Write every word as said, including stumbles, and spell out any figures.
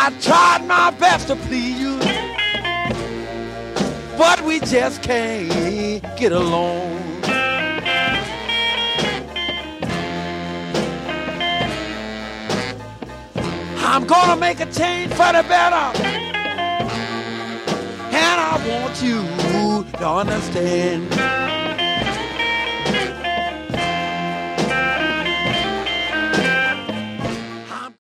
I tried my best to please you, but we just can't get along. I'm gonna make a change for the better, and I want you to understand.